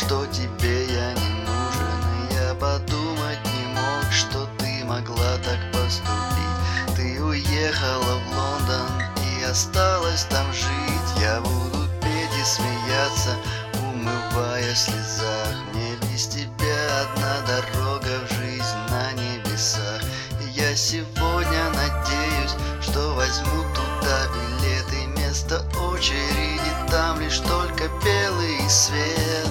что тебе я не нужен. И я подумать не мог, что ты могла так поступить. Ты уехала в Лондон и осталась там жить. Я буду петь и смеяться, умывая в слезах. Мне без тебя одна дорога в жизнь на небесах. И я сегодня надеюсь, что возьму туда билет, и вместо очереди там лишь только белый свет.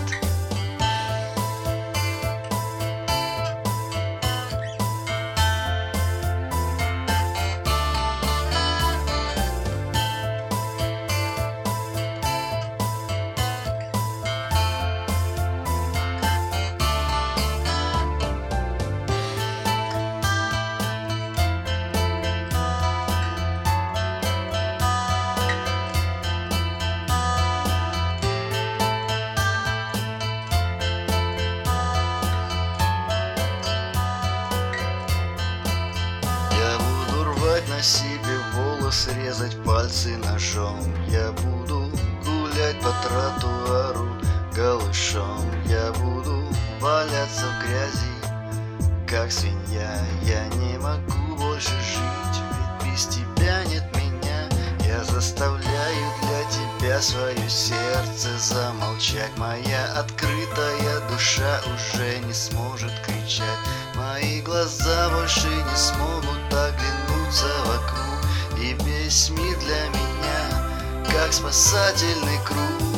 На себе волосы, резать пальцы ножом. Я буду гулять по тротуару голышом. Я буду валяться в грязи, как свинья. Я не могу больше жить, ведь без тебя нет меня. Я заставляю для тебя свое сердце замолчать. Моя открытая душа уже не сможет кричать. Мои глаза больше не смогут оглянуться вокруг. И весь мир для меня как спасательный круг.